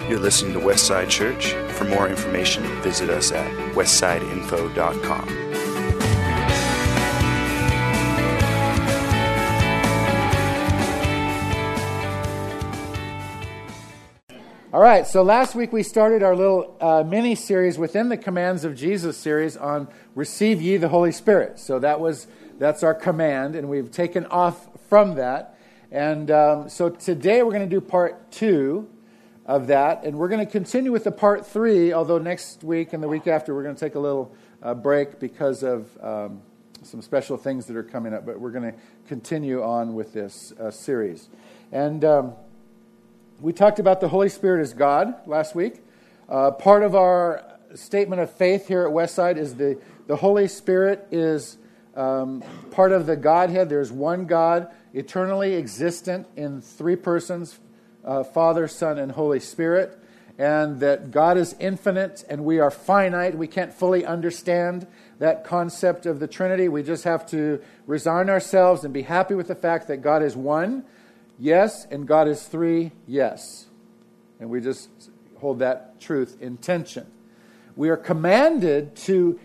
You're listening to Westside Church. For more information, visit us at westsideinfo.com. All right, so last week we started our little mini-series within the Commands of Jesus series on Receive Ye the Holy Spirit. So that's our command, and we've taken off from that. And so today we're going to do part 2 of that, and we're going to continue with the part 3, although next week and the week after we're going to take a little break because of some special things that are coming up, but we're going to continue on with this series. And we talked about the Holy Spirit as God last week. Part of our statement of faith here at Westside is the Holy Spirit is part of the Godhead. There's one God, eternally existent in 3 persons, Father, Son, and Holy Spirit, and that God is infinite and we are finite. We can't fully understand that concept of the Trinity. We just have to resign ourselves and be happy with the fact that God is one, yes, and God is 3, yes. And we just hold that truth in tension. We are commanded to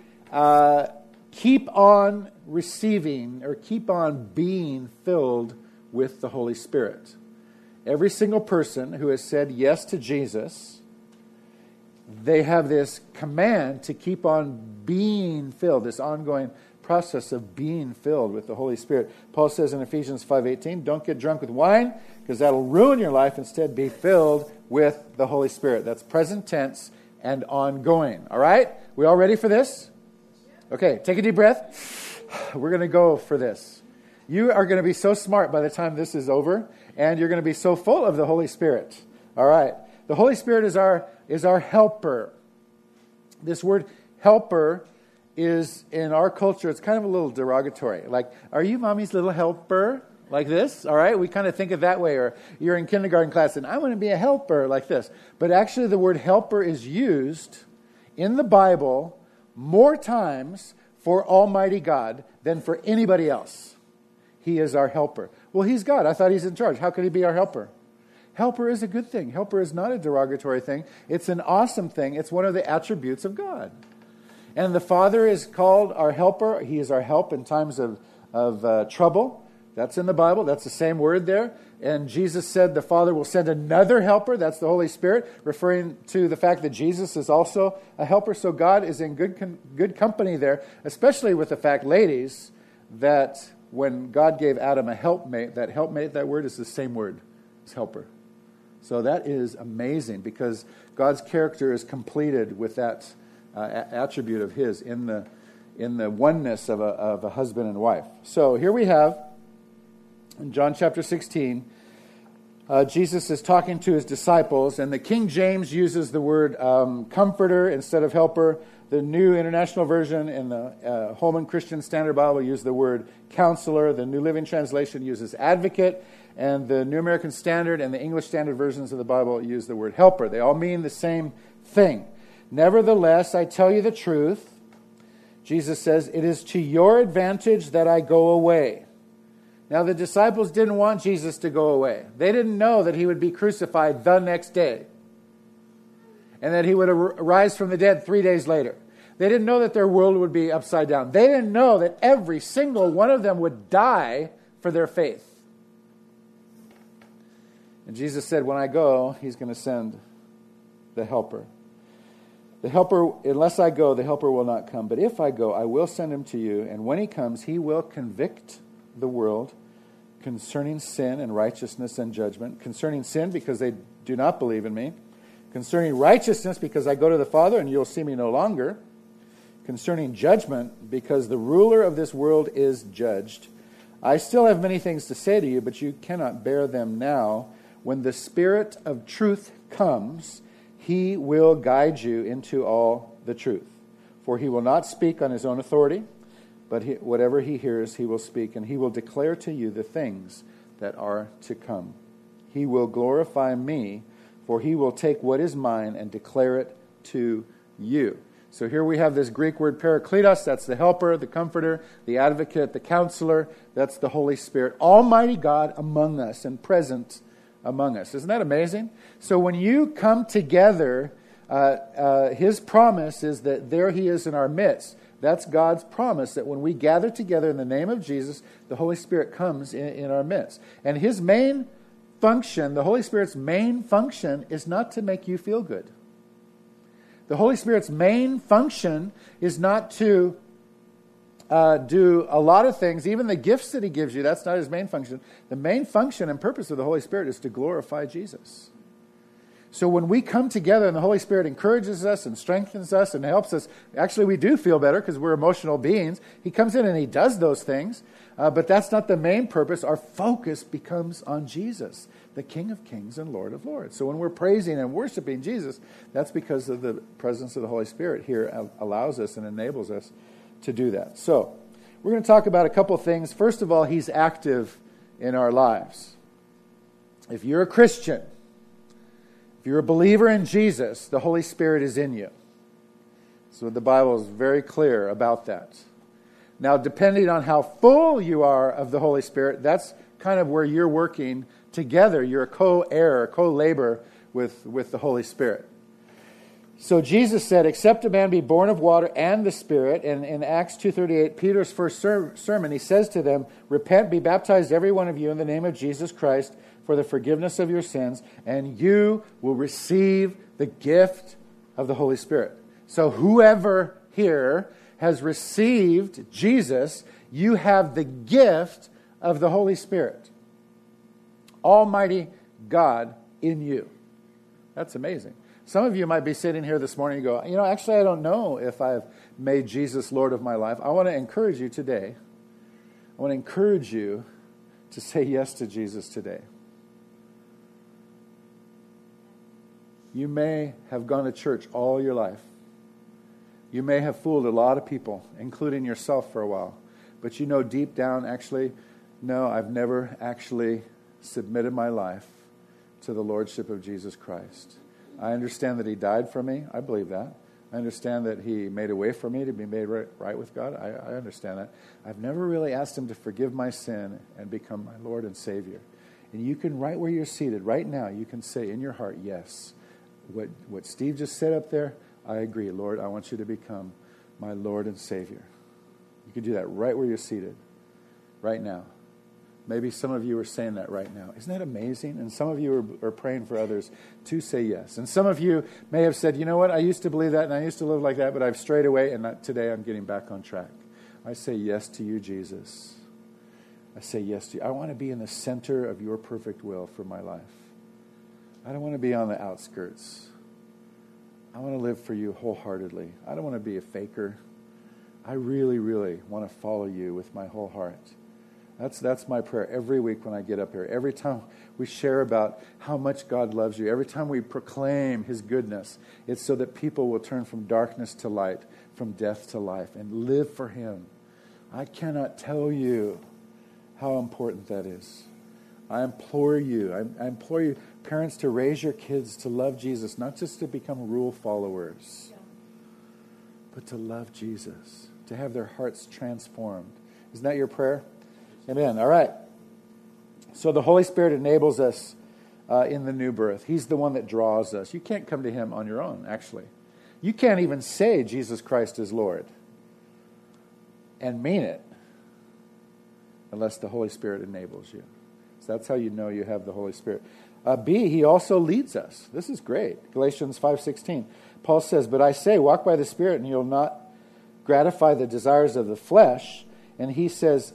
keep on receiving or keep on being filled with the Holy Spirit. Every single person who has said yes to Jesus, they have this command to keep on being filled, this ongoing process of being filled with the Holy Spirit. Paul says in Ephesians 5:18, don't get drunk with wine because that'll ruin your life. Instead, be filled with the Holy Spirit. That's present tense and ongoing. All right? We all ready for this? Okay, take a deep breath. We're going to go for this. You are going to be so smart by the time this is over, and you're going to be so full of the Holy Spirit. All right. The Holy Spirit is our helper. This word helper is, in our culture, it's kind of a little derogatory. Like, are you mommy's little helper? Like this, all right? We kind of think of that way. Or you're in kindergarten class and I want to be a helper like this. But actually the word helper is used in the Bible more times for Almighty God than for anybody else. He is our helper. Well, He's God. I thought He's in charge. How could He be our helper? Helper is a good thing. Helper is not a derogatory thing. It's an awesome thing. It's one of the attributes of God. And the Father is called our helper. He is our help in times of trouble. That's in the Bible. That's the same word there. And Jesus said the Father will send another helper. That's the Holy Spirit, referring to the fact that Jesus is also a helper. So God is in good company there, especially with the fact, ladies, that when God gave Adam a helpmate, that word is the same word as helper. So that is amazing because God's character is completed with that attribute of His in the oneness of a husband and wife. So here we have, in John chapter 16, Jesus is talking to His disciples, and the King James uses the word comforter instead of helper. The New International Version and the Holman Christian Standard Bible use the word counselor. The New Living Translation uses advocate, and the New American Standard and the English Standard versions of the Bible use the word helper. They all mean the same thing. Nevertheless, I tell you the truth. Jesus says, it is to your advantage that I go away. Now, the disciples didn't want Jesus to go away. They didn't know that He would be crucified the next day and that He would arise from the dead 3 days later. They didn't know that their world would be upside down. They didn't know that every single one of them would die for their faith. And Jesus said, when I go, He's going to send the helper. The helper, unless I go, the helper will not come. But if I go, I will send Him to you. And when He comes, He will convict the world concerning sin and righteousness and judgment. Concerning sin, because they do not believe in Me. Concerning righteousness, because I go to the Father and you'll see Me no longer. Concerning judgment, because the ruler of this world is judged. I still have many things to say to you, but you cannot bear them now. When the Spirit of truth comes, He will guide you into all the truth. For He will not speak on His own authority, but whatever He hears, He will speak, and He will declare to you the things that are to come. He will glorify Me, for He will take what is mine and declare it to you. So here we have this Greek word parakletos, that's the helper, the comforter, the advocate, the counselor, that's the Holy Spirit. Almighty God among us and present among us. Isn't that amazing? So when you come together, his promise is that there he is in our midst. That's God's promise, that when we gather together in the name of Jesus, the Holy Spirit comes in our midst. And his main function, the Holy Spirit's main function, is not to make you feel good. The Holy Spirit's main function is not to do a lot of things, even the gifts that he gives you. That's not his main function. The main function and purpose of the Holy Spirit is to glorify Jesus. So when we come together and the Holy Spirit encourages us and strengthens us and helps us, actually we do feel better because we're emotional beings. He comes in and he does those things, but that's not the main purpose. Our focus becomes on Jesus, the King of Kings and Lord of Lords. So when we're praising and worshiping Jesus, that's because of the presence of the Holy Spirit here allows us and enables us to do that. So we're going to talk about a couple things. First of all, he's active in our lives. If you're a Christian, if you're a believer in Jesus, the Holy Spirit is in you. So the Bible is very clear about that. Now, depending on how full you are of the Holy Spirit, that's kind of where you're working together. You're a co-heir, co-labor with the Holy Spirit. So Jesus said, except a man be born of water and the Spirit. And in Acts 2:38, Peter's first sermon, he says to them, repent, be baptized every one of you in the name of Jesus Christ for the forgiveness of your sins, and you will receive the gift of the Holy Spirit. So whoever here has received Jesus, you have the gift of the Holy Spirit. Almighty God in you. That's amazing. Some of you might be sitting here this morning and go, actually I don't know if I've made Jesus Lord of my life. I want to encourage you today. I want to encourage you to say yes to Jesus today. You may have gone to church all your life. You may have fooled a lot of people, including yourself for a while. But you know deep down, actually, no, I've never actually submitted my life to the Lordship of Jesus Christ. I understand that he died for me. I believe that. I understand that he made a way for me to be made right with God. I understand that. I've never really asked him to forgive my sin and become my Lord and Savior. And you can, right where you're seated, right now, you can say in your heart, yes. What Steve just said up there, I agree. Lord, I want you to become my Lord and Savior. You can do that right where you're seated, right now. Maybe some of you are saying that right now. Isn't that amazing? And some of you are praying for others to say yes. And some of you may have said, you know what, I used to believe that and I used to live like that, but I've strayed away and today I'm getting back on track. I say yes to you, Jesus. I say yes to you. I want to be in the center of your perfect will for my life. I don't want to be on the outskirts. I want to live for you wholeheartedly. I don't want to be a faker. I really, really want to follow you with my whole heart. That's my prayer every week when I get up here. Every time we share about how much God loves you, every time we proclaim his goodness, it's so that people will turn from darkness to light, from death to life, and live for him. I cannot tell you how important that is. I implore you, parents, to raise your kids to love Jesus, not just to become rule followers, but to love Jesus, to have their hearts transformed. Isn't that your prayer? Amen. All right. So the Holy Spirit enables us in the new birth. He's the one that draws us. You can't come to him on your own, actually. You can't even say Jesus Christ is Lord and mean it unless the Holy Spirit enables you. So that's how you know you have the Holy Spirit. B, he also leads us. This is great. Galatians 5:16. Paul says, but I say, walk by the Spirit and you'll not gratify the desires of the flesh. And he says,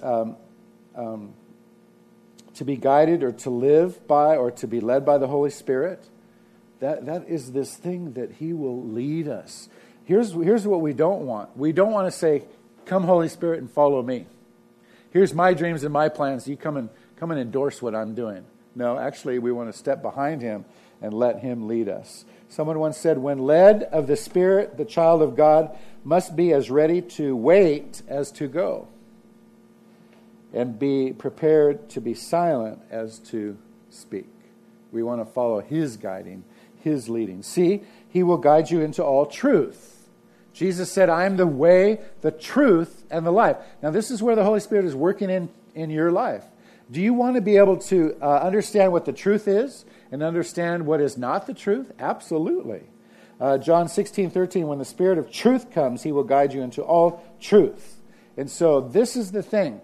to be guided or to live by or to be led by the Holy Spirit, that is this thing that he will lead us. Here's what we don't want. We don't want to say, come Holy Spirit and follow me. Here's my dreams and my plans. You come and endorse what I'm doing. No, actually, we want to step behind him and let him lead us. Someone once said, when led of the Spirit, the child of God must be as ready to wait as to go, and be prepared to be silent as to speak. We want to follow his guiding, his leading. See, he will guide you into all truth. Jesus said, I am the way, the truth, and the life. Now, this is where the Holy Spirit is working in your life. Do you want to be able to understand what the truth is and understand what is not the truth? Absolutely. John 16:13, when the Spirit of truth comes, he will guide you into all truth. And so this is the thing.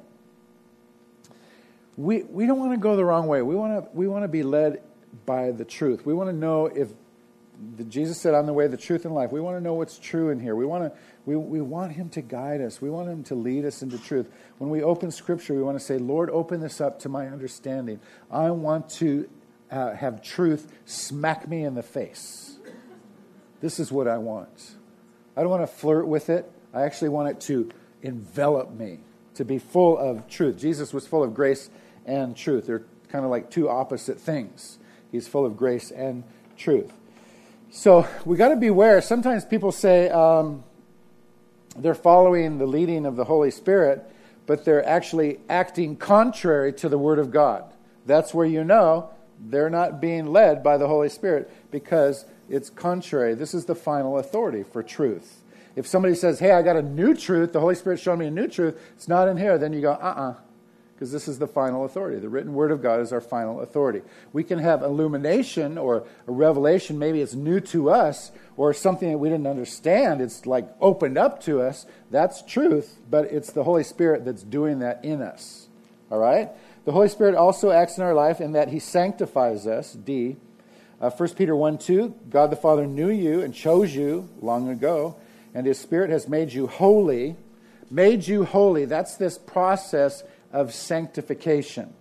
We don't want to go the wrong way. We want to be led by the truth. We want to know if Jesus said, "I'm the way, the truth, and life." We want to know what's true in here. We want him to guide us. We want him to lead us into truth. When we open Scripture, we want to say, "Lord, open this up to my understanding. I want to have truth smack me in the face. This is what I want. I don't want to flirt with it. I actually want it to envelop me, to be full of truth." Jesus was full of grace and truth. They're kind of like two opposite things. He's full of grace and truth. So we got to beware. Sometimes people say they're following the leading of the Holy Spirit, but they're actually acting contrary to the Word of God. That's where you know they're not being led by the Holy Spirit, because it's contrary. This is the final authority for truth. If somebody says, "Hey, I got a new truth, the Holy Spirit's showing me a new truth," it's not in here, then you go, because this is the final authority. The written Word of God is our final authority. We can have illumination or a revelation, maybe it's new to us, or something that we didn't understand, it's like opened up to us. That's truth, but it's the Holy Spirit that's doing that in us. All right? The Holy Spirit also acts in our life in that he sanctifies us, D. 1 Peter 1:2, God the Father knew you and chose you long ago, and his Spirit has made you holy. Made you holy. That's this process of sanctification.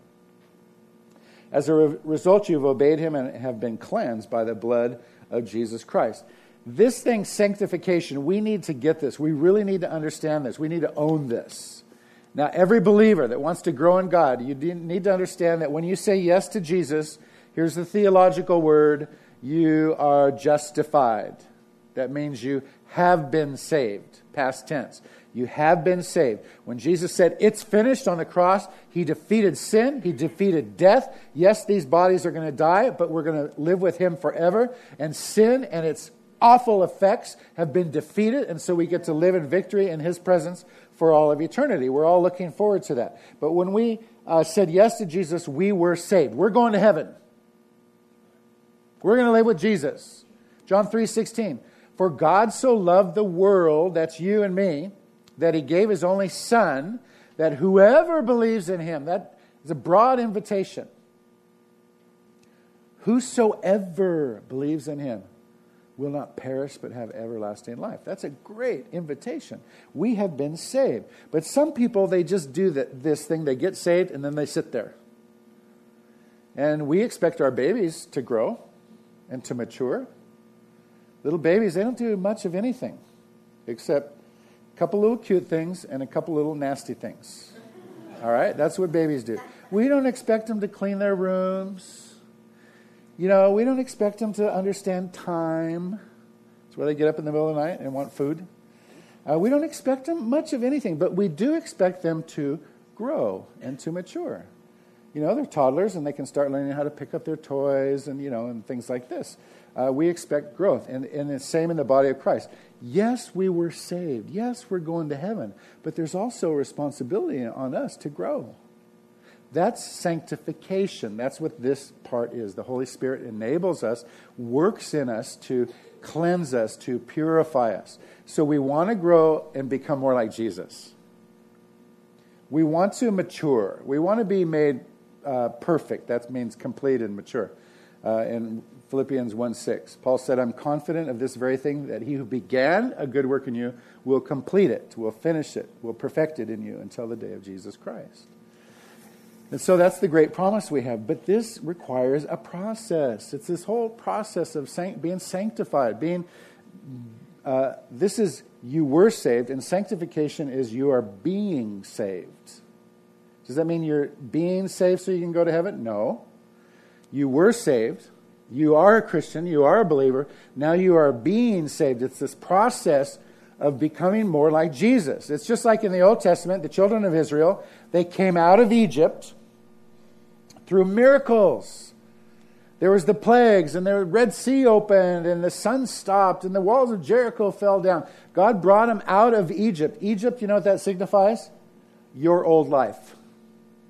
As a result, you've obeyed him and have been cleansed by the blood of Jesus Christ. This thing, sanctification, we need to get this. We really need to understand this. We need to own this. Now, every believer that wants to grow in God, you need to understand that when you say yes to Jesus, here's the theological word, you are justified. That means you have been saved, past tense. You have been saved. When Jesus said, "It's finished" on the cross, he defeated sin, he defeated death. Yes, these bodies are going to die, but we're going to live with him forever. And sin and its awful effects have been defeated, and so we get to live in victory in his presence for all of eternity. We're all looking forward to that. But when we said yes to Jesus, we were saved. We're going to heaven. We're going to live with Jesus. John 3:16. For God so loved the world, that's you and me, that he gave his only Son, that whoever believes in him, that is a broad invitation. Whosoever believes in him will not perish but have everlasting life. That's a great invitation. We have been saved. But some people, they just do this thing. They get saved and then they sit there. And we expect our babies to grow and to mature. Little babies, they don't do much of anything except a couple little cute things and a couple little nasty things. All right? That's what babies do. We don't expect them to clean their rooms. We don't expect them to understand time. That's why they get up in the middle of the night and want food. We don't expect them much of anything, but we do expect them to grow and to mature. They're toddlers and they can start learning how to pick up their toys and things like this. We expect growth, and the same in the body of Christ. Yes, we were saved. Yes, we're going to heaven, but there's also a responsibility on us to grow. That's sanctification. That's what this part is. The Holy Spirit enables us, works in us to cleanse us, to purify us. So we want to grow and become more like Jesus. We want to mature. We want to be made perfect. That means complete and mature. In Philippians 1:6, Paul said, "I'm confident of this very thing, that he who began a good work in you will complete it, will finish it, will perfect it in you until the day of Jesus Christ." And so that's the great promise we have. But this requires a process. It's this whole process of being sanctified. This is you were saved, and sanctification is you are being saved. Does that mean you're being saved so you can go to heaven? No. You were saved. You are a Christian. You are a believer. Now you are being saved. It's this process of becoming more like Jesus. It's just like in the Old Testament, the children of Israel, they came out of Egypt through miracles. There was the plagues, and the Red Sea opened, and the sun stopped, and the walls of Jericho fell down. God brought them out of Egypt. Egypt, you know what that signifies? Your old life.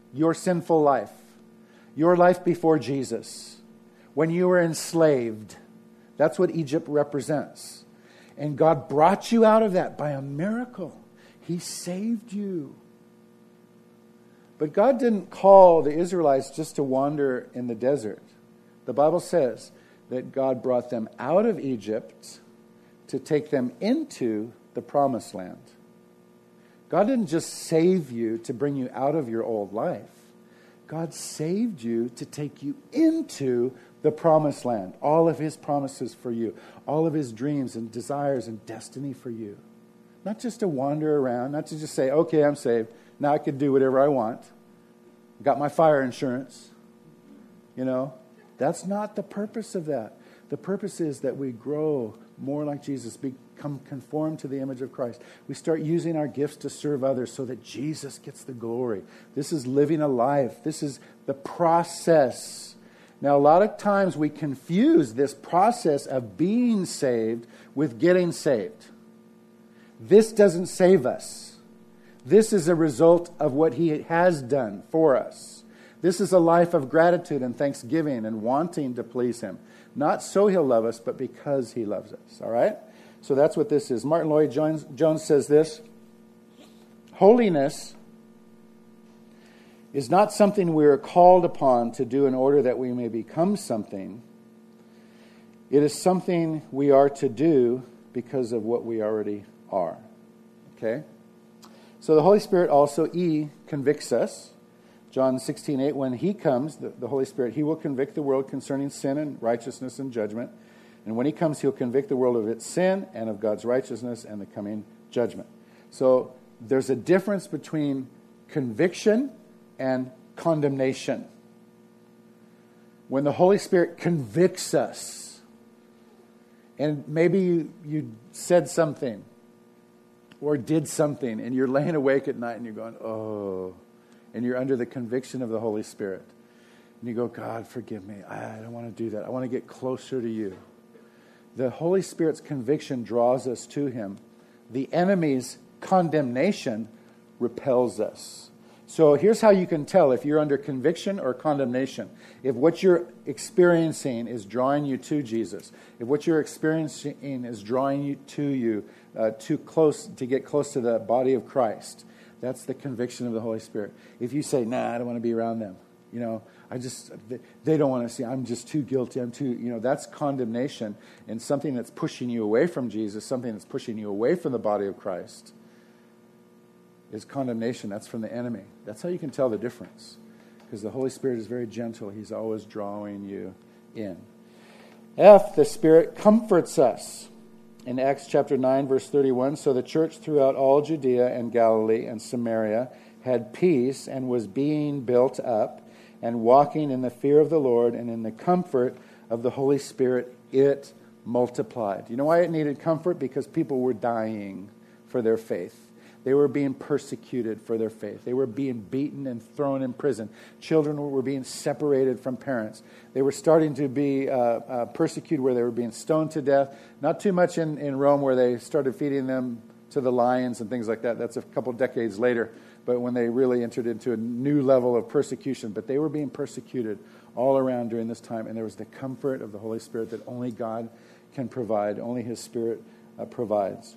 your sinful life, your life before Jesus, when you were enslaved. That's what Egypt represents. And God brought you out of that by a miracle. He saved you. But God didn't call the Israelites just to wander in the desert. The Bible says that God brought them out of Egypt to take them into the promised land. God didn't just save you to bring you out of your old life. God saved you to take you into the promised land. All of his promises for you. All of his dreams and desires and destiny for you. Not just to wander around. Not to just say, okay, I'm saved. Now I can do whatever I want. Got my fire insurance. You know, that's not the purpose of that. The purpose is that we grow more like Jesus, become conformed to the image of Christ. We start using our gifts to serve others so that Jesus gets the glory. This is living a life. This is the process. Now, a lot of times we confuse this process of being saved with getting saved. This doesn't save us. This is a result of what he has done for us. This is a life of gratitude and thanksgiving and wanting to please him. Not so he'll love us, but because he loves us. All right? So that's what this is. Martin Lloyd-Jones says this: holiness is not something we are called upon to do in order that we may become something. It is something we are to do because of what we already are. Okay? So the Holy Spirit also, convicts us. John 16:8, when he comes, the Holy Spirit, he will convict the world concerning sin and righteousness and judgment. And when he comes, he'll convict the world of its sin and of God's righteousness and the coming judgment. So there's a difference between conviction and condemnation. When the Holy Spirit convicts us, and maybe you said something or did something, and you're laying awake at night and you're going, oh, and you're under the conviction of the Holy Spirit. And you go, God, forgive me. I don't want to do that. I want to get closer to you. The Holy Spirit's conviction draws us to him. The enemy's condemnation repels us. So here's how you can tell if you're under conviction or condemnation. If what you're experiencing is drawing you to Jesus, if what you're experiencing is drawing you too close to get close to the body of Christ, that's the conviction of the Holy Spirit. If you say, nah, I don't want to be around them. You know, they don't want to see, I'm just too guilty, that's condemnation and something that's pushing you away from Jesus, something that's pushing you away from the body of Christ is condemnation. That's from the enemy. That's how you can tell the difference. Because the Holy Spirit is very gentle. He's always drawing you in. The Spirit comforts us. In Acts chapter 9, verse 31, so the church throughout all Judea and Galilee and Samaria had peace and was being built up and walking in the fear of the Lord and in the comfort of the Holy Spirit, it multiplied. You know why it needed comfort? Because people were dying for their faith. They were being persecuted for their faith. They were being beaten and thrown in prison. Children were being separated from parents. They were starting to be persecuted where they were being stoned to death. Not too much in Rome where they started feeding them to the lions and things like that. That's a couple decades later. But when they really entered into a new level of persecution. But they were being persecuted all around during this time. And there was the comfort of the Holy Spirit that only God can provide. Only his Spirit provides.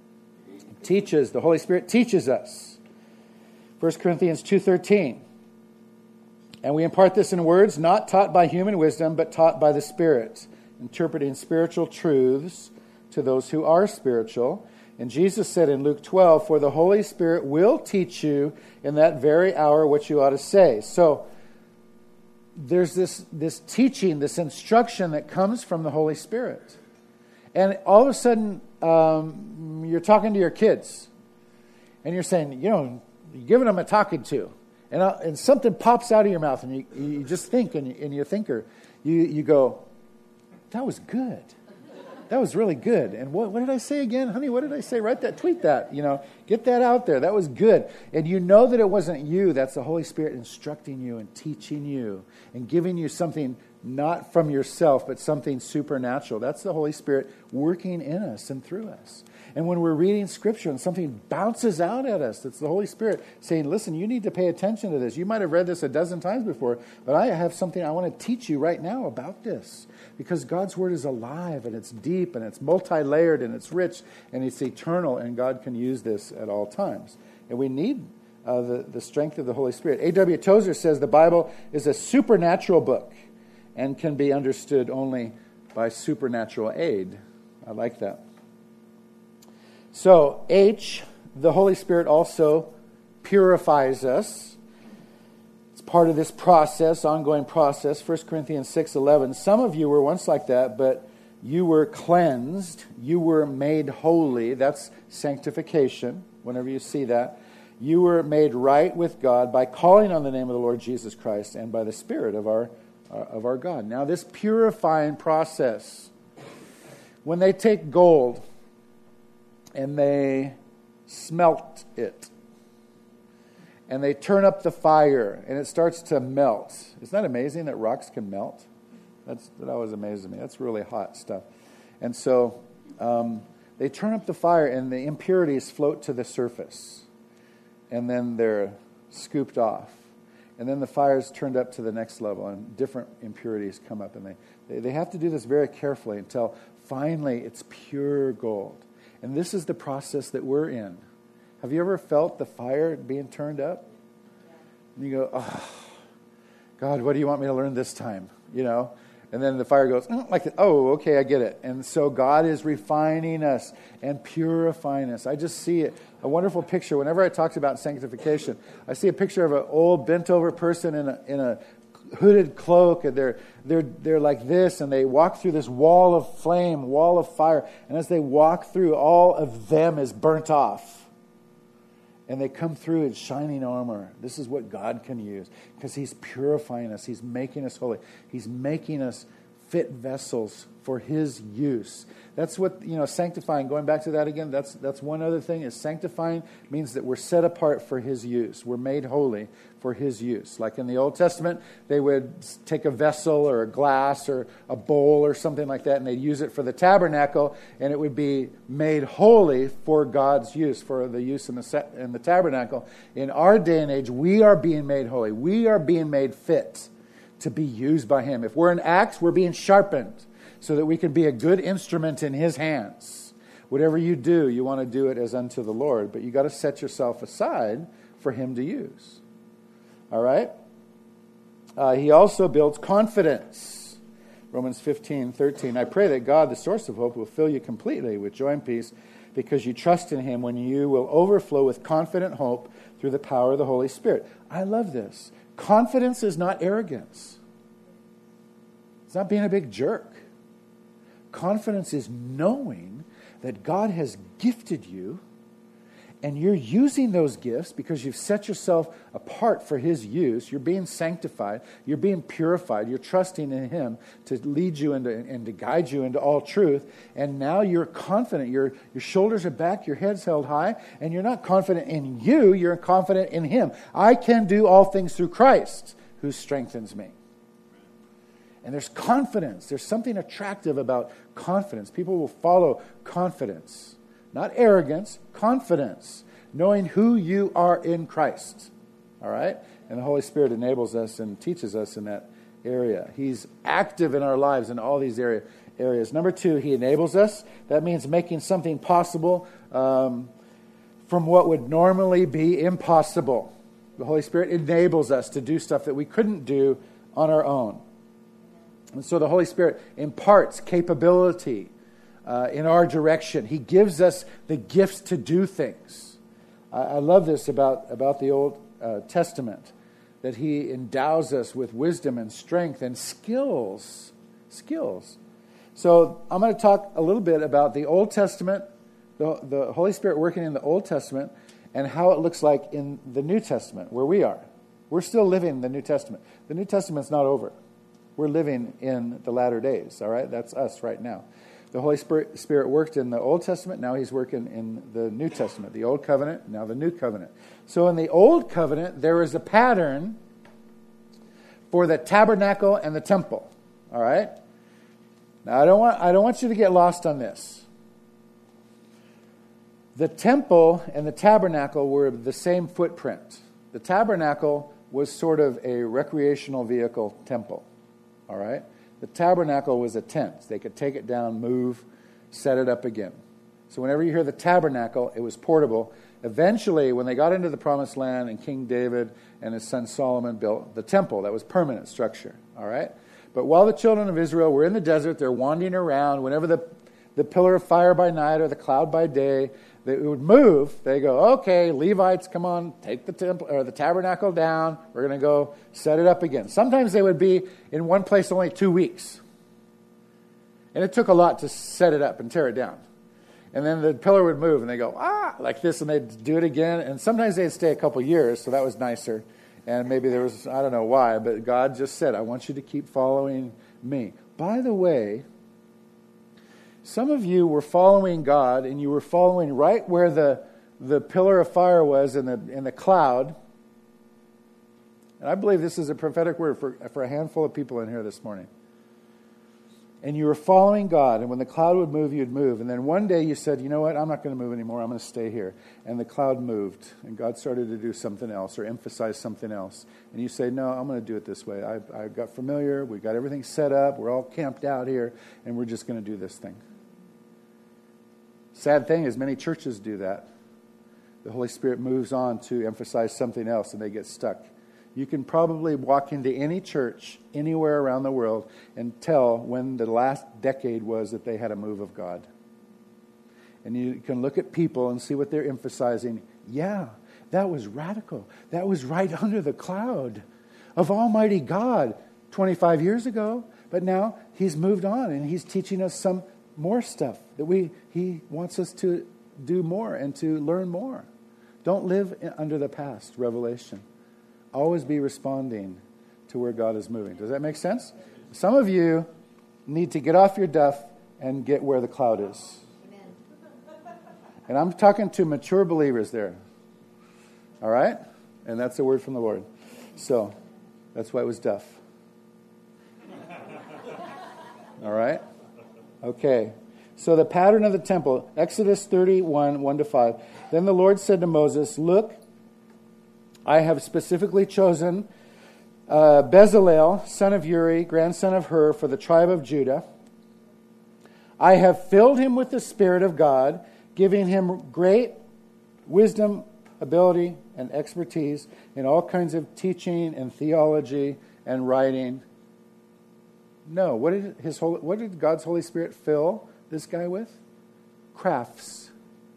The Holy Spirit teaches us. 1 Corinthians 2:13. And we impart this in words not taught by human wisdom, but taught by the Spirit, interpreting spiritual truths to those who are spiritual. And Jesus said in Luke 12, for the Holy Spirit will teach you in that very hour what you ought to say. So there's this teaching, this instruction that comes from the Holy Spirit. And all of a sudden, you're talking to your kids, and you're saying, you're giving them a talking to, and something pops out of your mouth, and you just think, and in your thinker, you go, that was good. That was really good. And what did I say again? Honey, what did I say? Tweet that, get that out there. That was good. And you know that it wasn't you. That's the Holy Spirit instructing you and teaching you and giving you something not from yourself, but something supernatural. That's the Holy Spirit working in us and through us. And when we're reading Scripture and something bounces out at us, it's the Holy Spirit saying, listen, you need to pay attention to this. You might have read this a dozen times before, but I have something I want to teach you right now about this. Because God's Word is alive, and it's deep, and it's multi-layered, and it's rich, and it's eternal, and God can use this at all times. And we need the strength of the Holy Spirit. A.W. Tozer says the Bible is a supernatural book and can be understood only by supernatural aid. I like that. So, H, the Holy Spirit also purifies us. It's part of this process, ongoing process. 1 Corinthians 6:11. Some of you were once like that, but you were cleansed. You were made holy. That's sanctification, whenever you see that. You were made right with God by calling on the name of the Lord Jesus Christ and by the Spirit of our God. Now, this purifying process, when they take gold and they smelt it, and they turn up the fire, and it starts to melt. Isn't that amazing that rocks can melt? That always amazes me. That's really hot stuff. And so they turn up the fire, and the impurities float to the surface. And then they're scooped off. And then the fire is turned up to the next level, and different impurities come up. And they have to do this very carefully until finally it's pure gold. And this is the process that we're in. Have you ever felt the fire being turned up? And you go, oh, God, what do you want me to learn this time? You know? And then the fire goes, oh, okay, I get it. And so God is refining us and purifying us. I just see it. A wonderful picture. Whenever I talked about sanctification, I see a picture of an old bent-over person in a hooded cloak, and they're like this, and they walk through this wall of flame, wall of fire. And as they walk through, all of them is burnt off. And they come through in shining armor. This is what God can use because He's purifying us. He's making us holy. He's making us fit vessels for His use. That's what, sanctifying, going back to that again, that's one other thing, is sanctifying means that we're set apart for His use. We're made holy for His use. Like in the Old Testament, they would take a vessel or a glass or a bowl or something like that, and they'd use it for the tabernacle, and it would be made holy for God's use, for the use in the tabernacle. In our day and age, we are being made holy. We are being made fit to be used by Him. If we're an axe, we're being sharpened so that we can be a good instrument in His hands. Whatever you do, you want to do it as unto the Lord, but you got to set yourself aside for Him to use. All right? He also builds confidence. Romans 15:13. I pray that God, the source of hope, will fill you completely with joy and peace because you trust in Him, when you will overflow with confident hope through the power of the Holy Spirit. I love this. Confidence is not arrogance. It's not being a big jerk. Confidence is knowing that God has gifted you, and you're using those gifts because you've set yourself apart for His use. You're being sanctified. You're being purified. You're trusting in Him to lead you and to guide you into all truth. And now you're confident. Your shoulders are back. Your head's held high. And you're not confident in you. You're confident in Him. I can do all things through Christ who strengthens me. And there's confidence. There's something attractive about confidence. People will follow confidence. Not arrogance, confidence. Knowing who you are in Christ. All right? And the Holy Spirit enables us and teaches us in that area. He's active in our lives in all these areas. Number 2, He enables us. That means making something possible from what would normally be impossible. The Holy Spirit enables us to do stuff that we couldn't do on our own. And so the Holy Spirit imparts capability in our direction. He gives us the gifts to do things. I love this about the Old Testament, that He endows us with wisdom and strength and skills. So I'm going to talk a little bit about the Old Testament, the Holy Spirit working in the Old Testament, and how it looks like in the New Testament, where we are. We're still living the New Testament. The New Testament's not over. We're living in the latter days, all right? That's us right now. The Holy Spirit worked in the Old Testament. Now He's working in the New Testament. The Old Covenant, now the New Covenant. So in the Old Covenant, there is a pattern for the tabernacle and the temple. All right? Now, I don't want you to get lost on this. The temple and the tabernacle were the same footprint. The tabernacle was sort of a recreational vehicle temple. All right? The tabernacle was a tent. They could take it down, move, set it up again. So whenever you hear the tabernacle, it was portable. Eventually, when they got into the Promised Land and King David and his son Solomon built the temple, that was permanent structure. All right? But while the children of Israel were in the desert, they're wandering around. Whenever the pillar of fire by night or the cloud by day, they would move. They go, okay, Levites, come on, take the temple or the tabernacle down. We're going to go set it up again. Sometimes they would be in one place only 2 weeks. And it took a lot to set it up and tear it down. And then the pillar would move, and they go, like this, and they'd do it again. And sometimes they'd stay a couple years, so that was nicer. And maybe there was, I don't know why, but God just said, I want you to keep following me. By the way, some of you were following God, and you were following right where the pillar of fire was in the cloud. And I believe this is a prophetic word for a handful of people in here this morning. And you were following God, and when the cloud would move, you'd move. And then one day you said, you know what, I'm not going to move anymore, I'm going to stay here. And the cloud moved, and God started to do something else or emphasize something else. And you say, no, I'm going to do it this way. I got familiar, we got everything set up, we're all camped out here, and we're just going to do this thing. Sad thing is many churches do that. The Holy Spirit moves on to emphasize something else, and they get stuck. You can probably walk into any church anywhere around the world and tell when the last decade was that they had a move of God. And you can look at people and see what they're emphasizing. Yeah, that was radical. That was right under the cloud of Almighty God 25 years ago. But now He's moved on and He's teaching us some more stuff that He wants us to do more and to learn more. Don't live under the past, Revelation. Always be responding to where God is moving. Does that make sense? Some of you need to get off your duff and get where the cloud is. Amen. And I'm talking to mature believers there. All right? And that's a word from the Lord. So, that's why it was duff. All right? Okay. So the pattern of the temple, Exodus 31, 1-5. Then the Lord said to Moses, look, I have specifically chosen Bezalel, son of Uri, grandson of Hur, for the tribe of Judah. I have filled him with the Spirit of God, giving him great wisdom, ability, and expertise in all kinds of teaching and theology and writing. No, what did God's Holy Spirit fill this guy with? Crafts.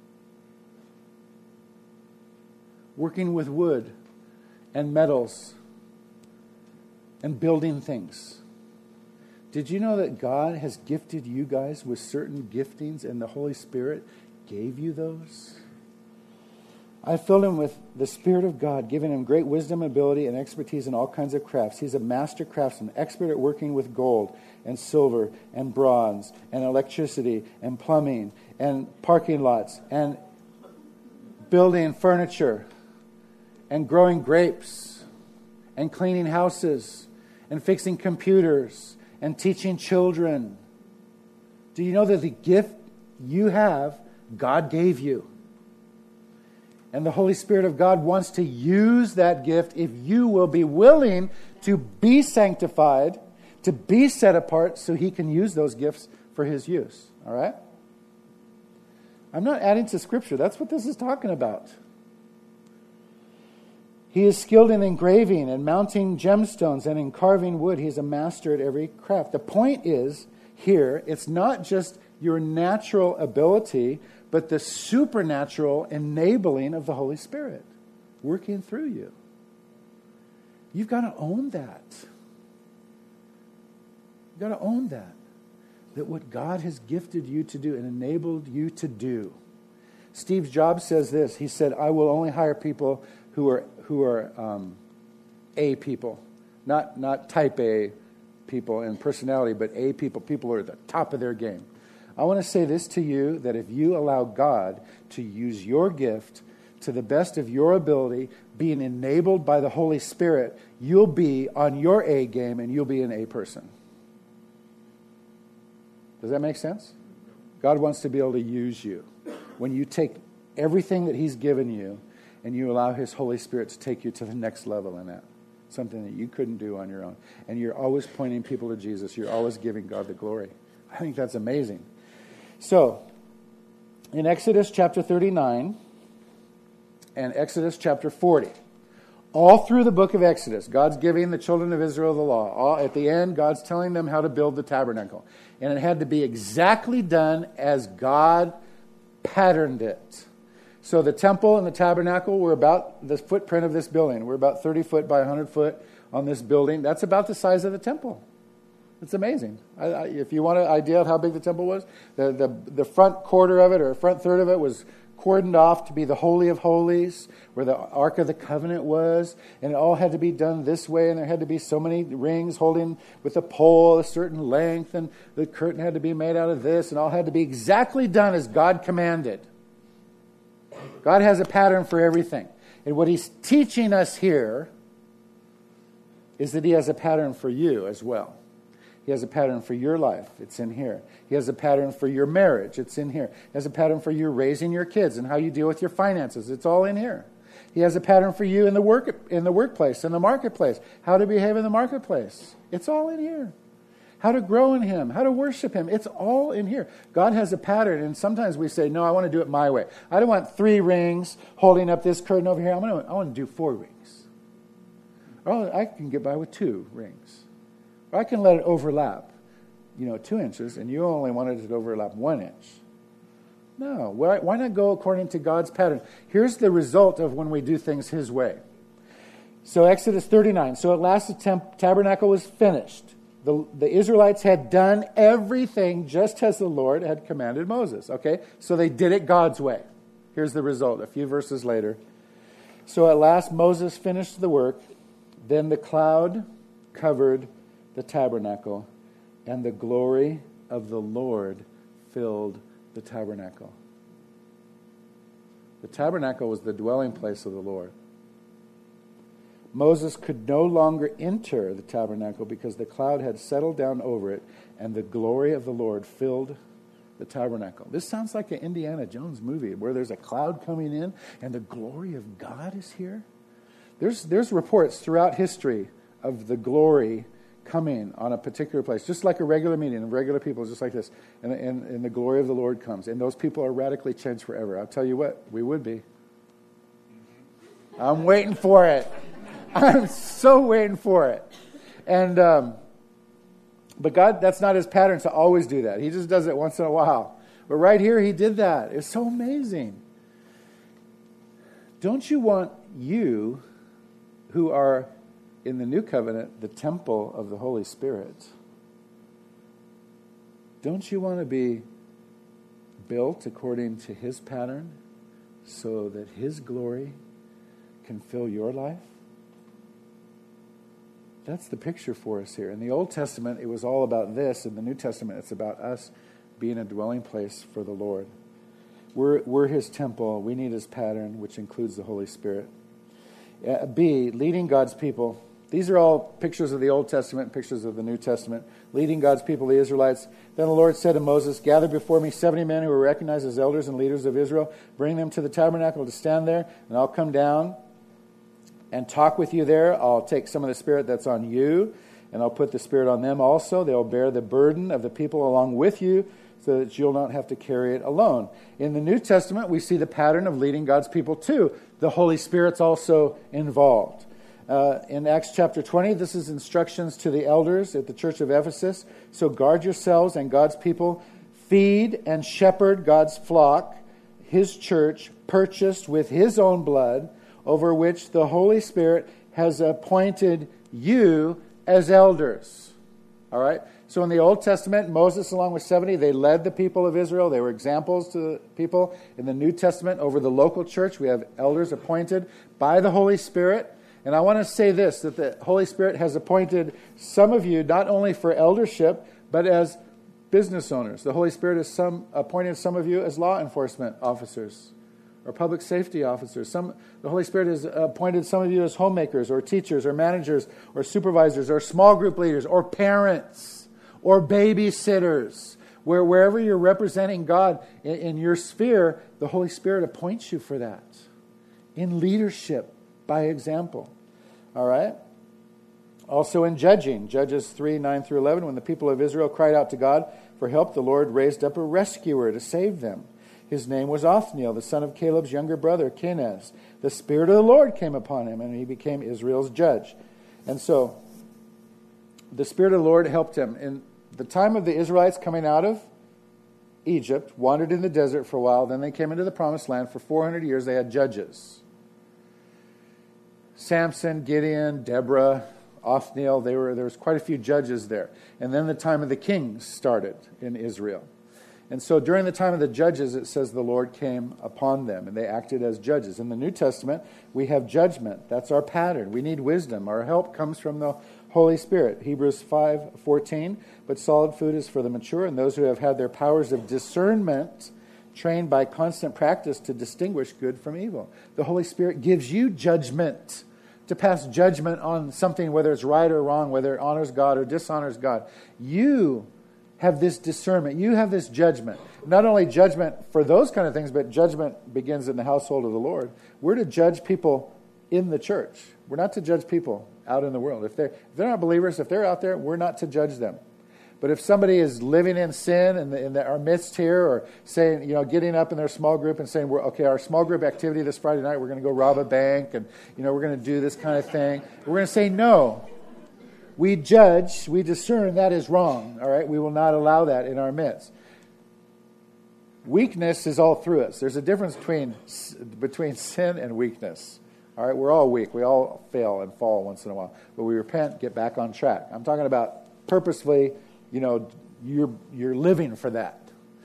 Working with wood and metals and building things. Did you know that God has gifted you guys with certain giftings and the Holy Spirit gave you those? I filled him with the Spirit of God, giving him great wisdom, ability, and expertise in all kinds of crafts. He's a master craftsman, expert at working with gold and silver and bronze and electricity and plumbing and parking lots and building furniture and growing grapes, and cleaning houses, and fixing computers, and teaching children. Do you know that the gift you have, God gave you? And the Holy Spirit of God wants to use that gift if you will be willing to be sanctified, to be set apart, so He can use those gifts for His use. All right? I'm not adding to Scripture. That's what this is talking about. He is skilled in engraving and mounting gemstones and in carving wood. He is a master at every craft. The point is, here, it's not just your natural ability, but the supernatural enabling of the Holy Spirit working through you. You've got to own that. You've got to own that. That what God has gifted you to do and enabled you to do. Steve Jobs says this. He said, I will only hire people who are A people, not type A people in personality, but A people who are at the top of their game. I want to say this to you, that if you allow God to use your gift to the best of your ability, being enabled by the Holy Spirit, you'll be on your A game and you'll be an A person. Does that make sense? God wants to be able to use you. When you take everything that He's given you and you allow His Holy Spirit to take you to the next level in that, something that you couldn't do on your own. And you're always pointing people to Jesus. You're always giving God the glory. I think that's amazing. So, in Exodus chapter 39 and Exodus chapter 40, all through the book of Exodus, God's giving the children of Israel the law. At the end, God's telling them how to build the tabernacle. And it had to be exactly done as God patterned it. So the temple and the tabernacle were about the footprint of this building. We're about 30 foot by 100 foot on this building. That's about the size of the temple. It's amazing. If you want an idea of how big the temple was, the front quarter of it or front third of it was cordoned off to be the Holy of Holies, where the Ark of the Covenant was, and it all had to be done this way, and there had to be so many rings holding with a pole a certain length, and the curtain had to be made out of this, and all had to be exactly done as God commanded. God has a pattern for everything. And what He's teaching us here is that He has a pattern for you as well. He has a pattern for your life. It's in here. He has a pattern for your marriage. It's in here. He has a pattern for you raising your kids and how you deal with your finances. It's all in here. He has a pattern for you in the workplace, in the marketplace. How to behave in the marketplace. It's all in here. How to grow in Him. How to worship Him. It's all in here. God has a pattern, and sometimes we say, no, I want to do it my way. I don't want 3 rings holding up this curtain over here. I want to do 4 rings. Or I can get by with 2 rings. Or I can let it overlap, 2 inches, and you only wanted it to overlap 1 inch. No, why not go according to God's pattern? Here's the result of when we do things His way. So Exodus 39. So at last the tabernacle was finished. The Israelites had done everything just as the Lord had commanded Moses. Okay, so they did it God's way. Here's the result, a few verses later. So at last Moses finished the work. Then the cloud covered the tabernacle, and the glory of the Lord filled the tabernacle. The tabernacle was the dwelling place of the Lord. Moses could no longer enter the tabernacle because the cloud had settled down over it, and the glory of the Lord filled the tabernacle. This sounds like an Indiana Jones movie where there's a cloud coming in and the glory of God is here. There's reports throughout history of the glory coming on a particular place, just like a regular meeting of regular people, just like this, and the glory of the Lord comes, and those people are radically changed forever. I'll tell you what, we would be. I'm waiting for it. I'm so waiting for it. And but God, that's not His pattern to always do that. He just does it once in a while. But right here, He did that. It's so amazing. Don't you want you, who are in the new covenant, the temple of the Holy Spirit, don't you want to be built according to His pattern so that His glory can fill your life? That's the picture for us here. In the Old Testament, it was all about this. In the New Testament, it's about us being a dwelling place for the Lord. We're His temple. We need His pattern, which includes the Holy Spirit. B, leading God's people. These are all pictures of the Old Testament, pictures of the New Testament. Leading God's people, the Israelites. Then the Lord said to Moses, gather before me 70 men who are recognized as elders and leaders of Israel. Bring them to the tabernacle to stand there, and I'll come down and talk with you there. I'll take some of the Spirit that's on you, and I'll put the Spirit on them also. They'll bear the burden of the people along with you, so that you'll not have to carry it alone. In the New Testament, we see the pattern of leading God's people too. The Holy Spirit's also involved. In Acts chapter 20, this is instructions to the elders at the church of Ephesus. So guard yourselves and God's people. Feed and shepherd God's flock, His church, purchased with His own blood, over which the Holy Spirit has appointed you as elders. All right? So in the Old Testament, Moses, along with 70, they led the people of Israel. They were examples to the people. In the New Testament, over the local church, we have elders appointed by the Holy Spirit. And I want to say this, that the Holy Spirit has appointed some of you not only for eldership, but as business owners. The Holy Spirit has appointed some of you as law enforcement officers or public safety officers. The Holy Spirit has appointed some of you as homemakers or teachers or managers or supervisors or small group leaders or parents or babysitters. Wherever you're representing God in your sphere, the Holy Spirit appoints you for that. In leadership, by example. All right? Also in judging, Judges 3, 9 through 11, when the people of Israel cried out to God for help, the Lord raised up a rescuer to save them. His name was Othniel, the son of Caleb's younger brother, Kenaz. The Spirit of the Lord came upon him, and he became Israel's judge. And so, the Spirit of the Lord helped him. In the time of the Israelites coming out of Egypt, wandered in the desert for a while, then they came into the Promised Land. For 400 years, they had judges. Samson, Gideon, Deborah, Othniel, there was quite a few judges there. And then the time of the kings started in Israel. And so during the time of the judges, it says the Lord came upon them, and they acted as judges. In the New Testament, we have judgment. That's our pattern. We need wisdom. Our help comes from the Holy Spirit. Hebrews 5:14, but solid food is for the mature and those who have had their powers of discernment trained by constant practice to distinguish good from evil. The Holy Spirit gives you judgment, to pass judgment on something, whether it's right or wrong, whether it honors God or dishonors God. You have this discernment. You have this judgment. Not only judgment for those kind of things, but judgment begins in the household of the Lord. We're to judge people in the church. We're not to judge people out in the world. If they're not believers, if they're out there, we're not to judge them. But if somebody is living in sin in our midst here, or saying, getting up in their small group and saying, our small group activity this Friday night, we're going to go rob a bank, and we're going to do this kind of thing. We're going to say no. We judge, we discern that is wrong. All right, we will not allow that in our midst. Weakness is all through us. There's a difference between sin and weakness. All right, we're all weak. We all fail and fall once in a while, but we repent, get back on track. I'm talking about purposefully. You're living for that.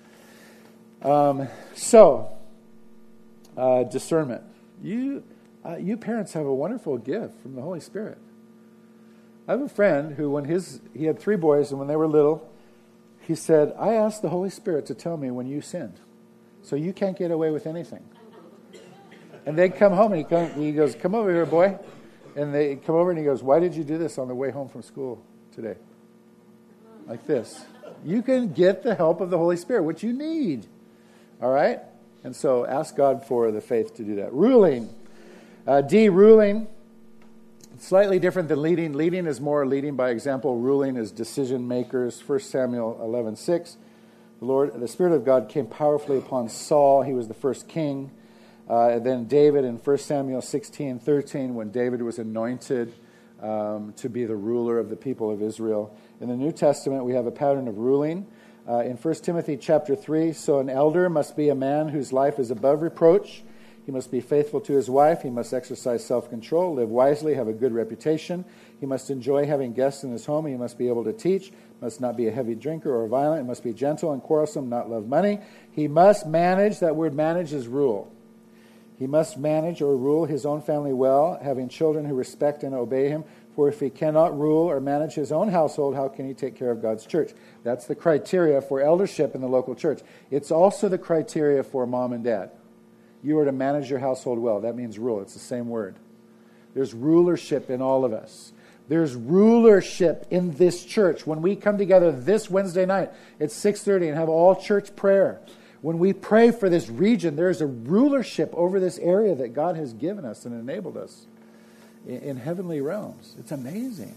Discernment. You parents have a wonderful gift from the Holy Spirit. I have a friend who, he had 3 boys, and when they were little, he said, I asked the Holy Spirit to tell me when you sinned, so you can't get away with anything. And they'd come home, and he goes, come over here, boy. And they come over, and he goes, why did you do this on the way home from school today? Like this. You can get the help of the Holy Spirit, which you need. All right? And so ask God for the faith to do that. Ruling. Ruling. It's slightly different than leading. Leading is more leading by example. Ruling is decision makers. 1 Samuel 11:6. The Spirit of God came powerfully upon Saul. He was the first king. Then David in 1 Samuel 16:13, when David was anointed to be the ruler of the people of Israel. In the New Testament, we have a pattern of ruling. In 1 Timothy chapter 3, so an elder must be a man whose life is above reproach. He must be faithful to his wife. He must exercise self-control, live wisely, have a good reputation. He must enjoy having guests in his home. He must be able to teach, must not be a heavy drinker or violent. He must be gentle and quarrelsome, not love money. He must manage, that word manage is rule. He must manage or rule his own family well, having children who respect and obey him. For if he cannot rule or manage his own household, how can he take care of God's church? That's the criteria for eldership in the local church. It's also the criteria for mom and dad. You are to manage your household well. That means rule. It's the same word. There's rulership in all of us. There's rulership in this church. When we come together this Wednesday night at 6:30 and have all church prayer, when we pray for this region, there's a rulership over this area that God has given us and enabled us in heavenly realms. It's amazing.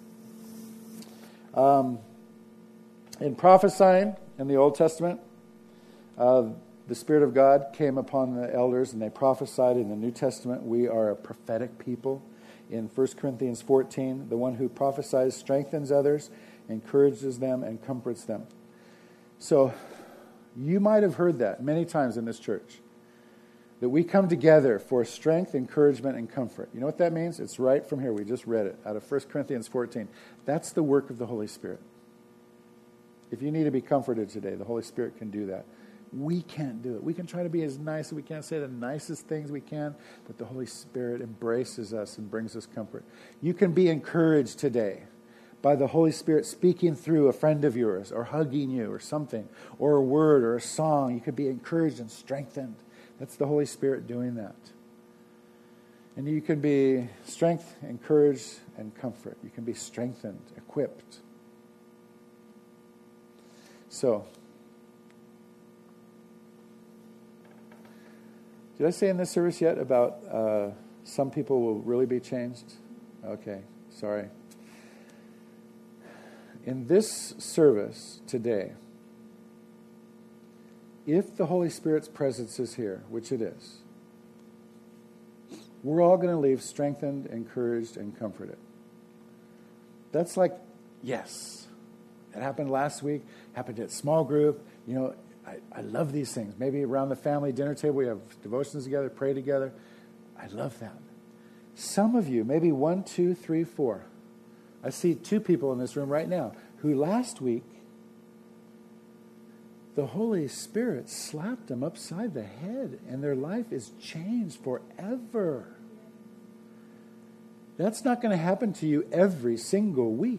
In prophesying in the Old Testament, the Spirit of God came upon the elders and they prophesied. In the New Testament, we are a prophetic people. In 1 Corinthians 14, the one who prophesies strengthens others, encourages them, and comforts them. So, you might have heard that many times in this church, that we come together for strength, encouragement, and comfort. You know what that means? It's right from here. We just read it out of 1 Corinthians 14. That's the work of the Holy Spirit. If you need to be comforted today, the Holy Spirit can do that. We can't do it. We can try to be as nice as we can, say the nicest things we can, but the Holy Spirit embraces us and brings us comfort. You can be encouraged today by the Holy Spirit speaking through a friend of yours or hugging you or something, or a word or a song. You could be encouraged and strengthened. That's the Holy Spirit doing that. And you can be strength, encouraged, and comfort. You can be strengthened, equipped. So, Did I say in this service yet about some people will really be changed? Okay, sorry. In this service today, if the Holy Spirit's presence is here, which it is, we're all going to leave strengthened, encouraged, and comforted. That's like, yes. That happened last week, happened at small group. You know, I love these things. Maybe around the family dinner table, we have devotions together, pray together. I love that. Some of you, maybe 1, 2, 3, 4. I see 2 people in this room right now who last week, the Holy Spirit slapped them upside the head and their life is changed forever. That's not going to happen to you every single week.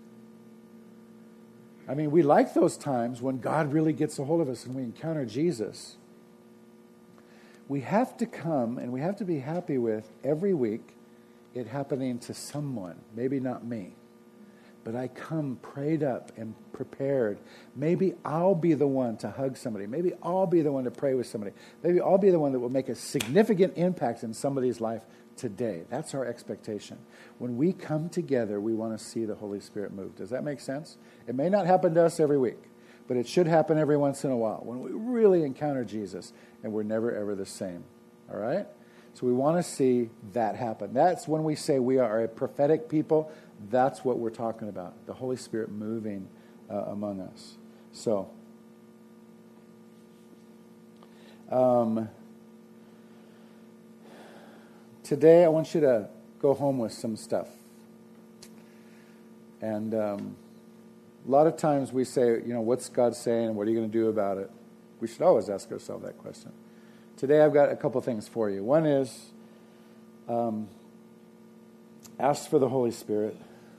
I mean, we like those times when God really gets a hold of us and we encounter Jesus. We have to come and we have to be happy with every week it happening to someone. Maybe not me. But I come prayed up and prepared. Maybe I'll be the one to hug somebody. Maybe I'll be the one to pray with somebody. Maybe I'll be the one that will make a significant impact in somebody's life today. That's our expectation. When we come together, we want to see the Holy Spirit move. Does that make sense? It may not happen to us every week, but it should happen every once in a while when we really encounter Jesus and we're never, ever the same. All right? So we want to see that happen. That's when we say we are a prophetic people. That's what we're talking about. The Holy Spirit moving among us. So, today I want you to go home with some stuff. And a lot of times we say, you know, what's God saying? What are you going to do about it? We should always ask ourselves that question. Today I've got a couple things for you. One is ask for the Holy Spirit.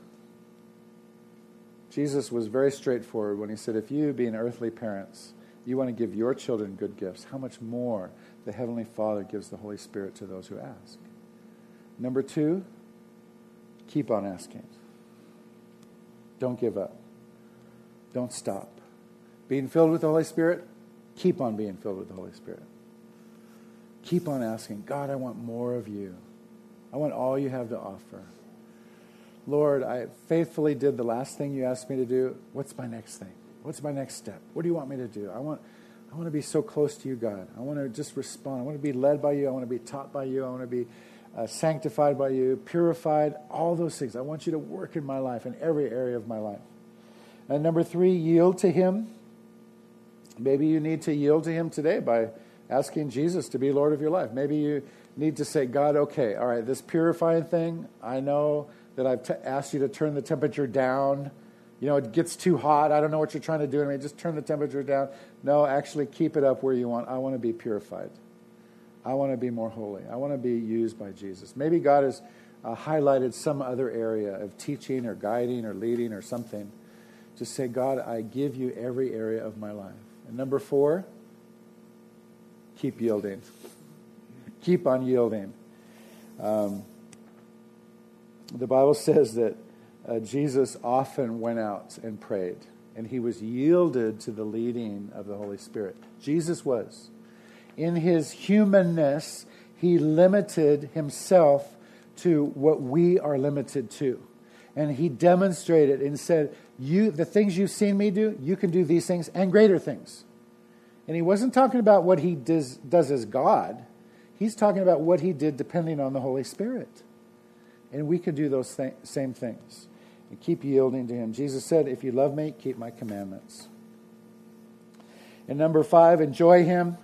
Jesus was very straightforward when he said, if you, being earthly parents, you want to give your children good gifts, how much more the Heavenly Father gives the Holy Spirit to those who ask. Number 2, keep on asking. Don't give up. Don't stop. Being filled with the Holy Spirit, keep on being filled with the Holy Spirit. Keep on asking, God, I want more of you. I want all you have to offer. Lord, I faithfully did the last thing you asked me to do. What's my next thing? What's my next step? What do you want me to do? I want to be so close to you, God. I want to just respond. I want to be led by you. I want to be taught by you. I want to be sanctified by you, purified, all those things. I want you to work in my life, in every area of my life. And number 3, yield to him. Maybe you need to yield to him today by asking Jesus to be Lord of your life. Maybe you need to say, God, okay, all right, this purifying thing, I know that I've asked you to turn the temperature down. You know, it gets too hot. I don't know what you're trying to do to me. Just turn the temperature down. No, actually keep it up where you want. I want to be purified. I want to be more holy. I want to be used by Jesus. Maybe God has highlighted some other area of teaching or guiding or leading or something. Just say, God, I give you every area of my life. And number 4, keep yielding. Keep on yielding. The Bible says that Jesus often went out and prayed, and he was yielded to the leading of the Holy Spirit. Jesus was. In his humanness, he limited himself to what we are limited to. And he demonstrated and said, the things you've seen me do, you can do these things and greater things. And he wasn't talking about what he does as God. He's talking about what he did depending on the Holy Spirit. And we can do those same things. And keep yielding to him. Jesus said, if you love me, keep my commandments. And number 5, enjoy him.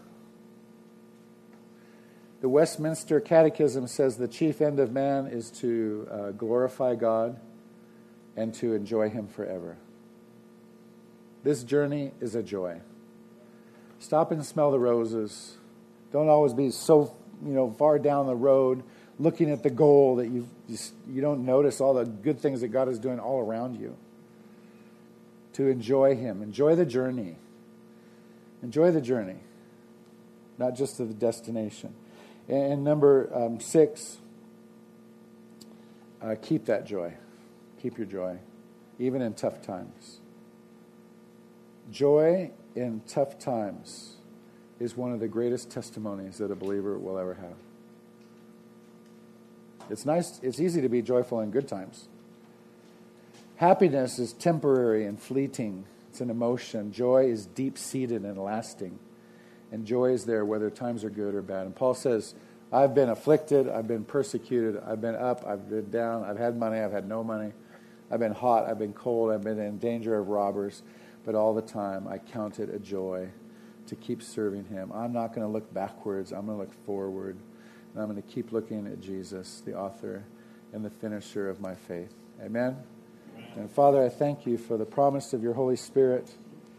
The Westminster Catechism says the chief end of man is to glorify God and to enjoy him forever. This journey is a joy. Stop and smell the roses. Don't always be so far down the road looking at the goal that you don't notice all the good things that God is doing all around you. To enjoy him. Enjoy the journey. Enjoy the journey. Not just the destination. And number 6, keep that joy. Keep your joy. Even in tough times. Joy in tough times is one of the greatest testimonies that a believer will ever have. It's nice, it's easy to be joyful in good times. Happiness is temporary and fleeting. It's an emotion. Joy is deep-seated and lasting. And joy is there whether times are good or bad. And Paul says, I've been afflicted, I've been persecuted, I've been up, I've been down, I've had money, I've had no money. I've been hot, I've been cold, I've been in danger of robbers. But all the time, I count it a joy to keep serving him. I'm not going to look backwards. I'm going to look forward. And I'm going to keep looking at Jesus, the author and the finisher of my faith. Amen? And Father, I thank you for the promise of your Holy Spirit.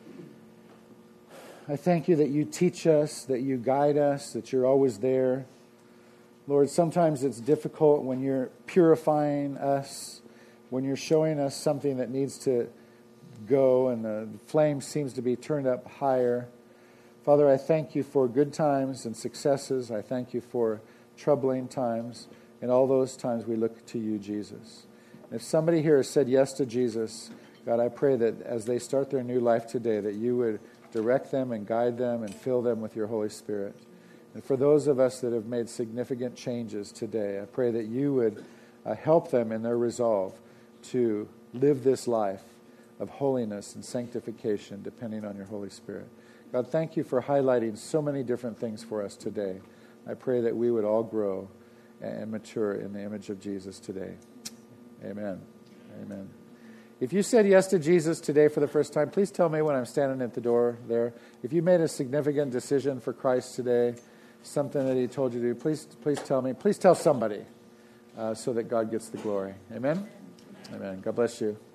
I thank you that you teach us, that you guide us, that you're always there. Lord, sometimes it's difficult when you're purifying us, when you're showing us something that needs to go and the flame seems to be turned up higher. Father, I thank you for good times and successes. I thank you for troubling times. And all those times we look to you, Jesus. And if somebody here has said yes to Jesus, God, I pray that as they start their new life today, that you would direct them and guide them and fill them with your Holy Spirit. And for those of us that have made significant changes today, I pray that you would help them in their resolve to live this life of holiness and sanctification depending on your Holy Spirit. God, thank you for highlighting so many different things for us today. I pray that we would all grow and mature in the image of Jesus today. Amen. Amen. If you said yes to Jesus today for the first time, please tell me when I'm standing at the door there. If you made a significant decision for Christ today, something that he told you to do, please tell me. Please tell somebody so that God gets the glory. Amen? Amen. God bless you.